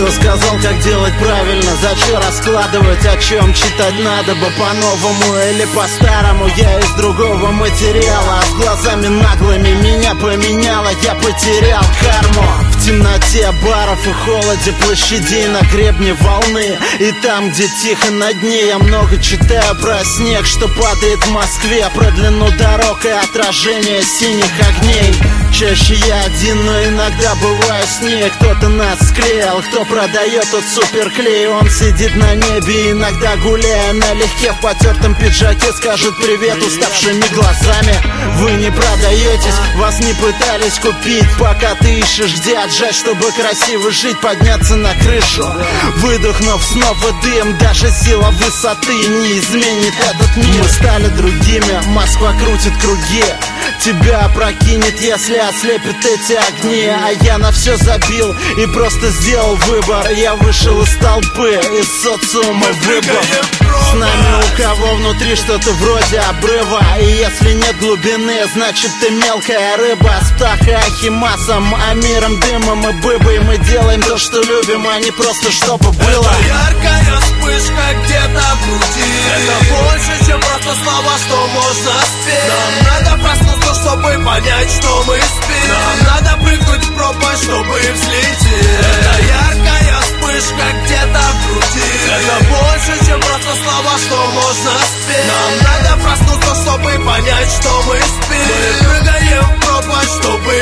Кто сказал, как делать правильно? Зачем раскладывать, о чем читать надо бы по-новому или по-старому? Я из другого материала, а с глазами наглыми меня поменяло. Я потерял карму в темноте баров и холоде площадей на гребне волны. И там, где тихо на дне, я много читаю про снег, что падает в Москве, про длину дорог и отражение синих огней. Чаще я один, но иногда бываю с ней. Кто-то нас склеил, кто продает тот суперклей. Он сидит на небе, иногда гуляя налегке в потертом пиджаке, скажет привет уставшими глазами. Вы не продаетесь, вас не пытались купить. Пока ты ищешь, где отжать, чтобы красиво жить, подняться на крышу, выдохнув снова дым. Даже сила высоты не изменит этот мир. Мы стали другими, Москва крутит круги, тебя опрокинет, если ослепят эти огни. А я на все забил и просто сделал выбор. Я вышел из толпы, из социума выбор. С нами у кого внутри что-то вроде обрыва. И если нет глубины, значит ты мелкая рыба. С птахой Ахимасом, Амиром, Дымом и Быбой мы делаем то, что любим, а не просто чтобы было. Это яркая вспышка где-то в груди. Это больше, чем просто слова, что можно спеть. Нам надо проснуться, чтобы понять, что мы спим. Нам надо прыгнуть в пропасть, чтобы взлететь. Это яркая вспышка где-то в груди. Это больше, чем просто слова, что можно спеть. Нам надо проснуться, чтобы понять, что мы спим. Мы прыгаем в пропасть, чтобы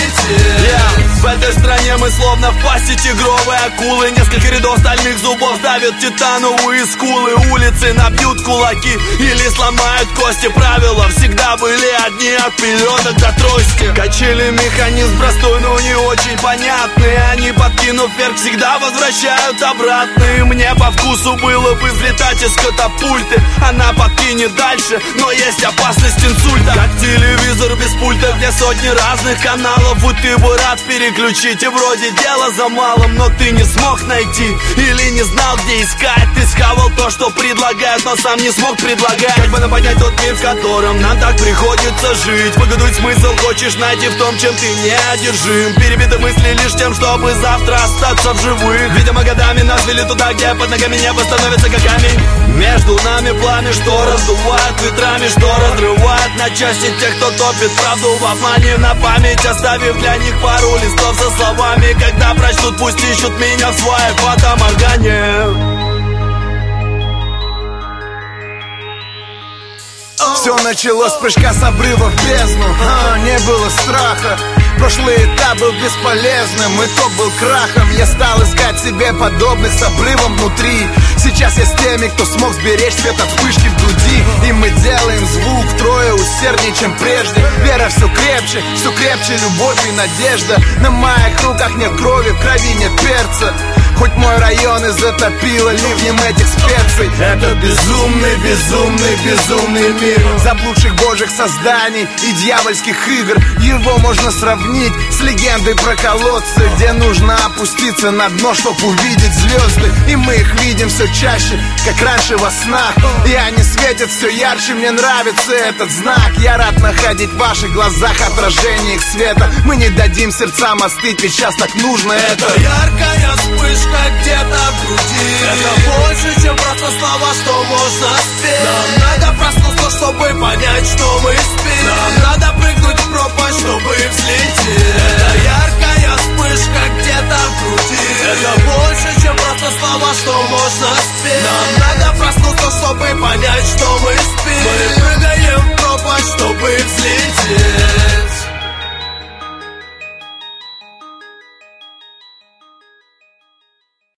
взлететь. В этой стране мы словно в пасти тигровой акулы. Несколько рядов стальных зубов давят титановые скулы. Улицы набьют кулаки или сломают кости. Правила всегда были одни, от пилоток до трости. Качели механизм простой, но не очень понятный. Они, подкинув вверх, всегда возвращают обратно. И мне по вкусу было бы взлетать из катапульты. Она подкинет дальше, но есть опасность инсульта. Как телевизор без пульта, где сотни разных каналов. И ты бы рад переключить, и вроде дело за малым, но ты не смог найти или не знал, где искать. Ты схавал то, что предлагают, но сам не смог предлагать. Как бы нам понять тот мир, в котором нам так приходится жить? Выгодует смысл хочешь найти в том, чем ты неодержим. Перебиты мысли лишь тем, чтобы завтра остаться в живых. Видимо, годами нас вели туда, где под ногами небо становится как камень. Между нами пламя, что раздувает ветрами, что разрывает на части тех, кто топит правду в обмане на память, оставив для них пару листов со словами. Когда прочтут, пусть ищут меня в своей фотоморгане. Все началось с прыжка с обрыва в бездну. Не было страха. Прошлый этап был бесполезным, итог был крахом. Я стал искать себе подобных с обрывом внутри. Сейчас я с теми, кто смог сберечь свет от вспышки в груди. И мы делаем звук втрое усерднее, чем прежде. Вера все крепче любовь и надежда. На моих руках нет крови, в крови нет перца. Хоть мой район и затопило ливнем этих специй. Это безумный, безумный, безумный мир заблудших божьих созданий и дьявольских игр. Его можно сравнить с легендой про колодцы, где нужно опуститься на дно, чтоб увидеть звезды. И мы их видим все чаще, как раньше во снах. И они светят все ярче, мне нравится этот знак. Я рад находить в ваших глазах отражение их света. Мы не дадим сердцам остыть, ведь сейчас так нужно это. Яркая вспышка где-то в груди. Это больше, чем просто слова, что можно спеть. Нам надо проснуться, чтобы понять, что мы спим. Нам надо прыгнуть в пропасть, чтобы взлететь. Это яркая вспышка где-то в груди. Это больше, чем просто слова, что можно спеть. Нам надо проснуться, чтобы понять, что мы спим. Мы прыгаем в пропасть, чтобы взлететь.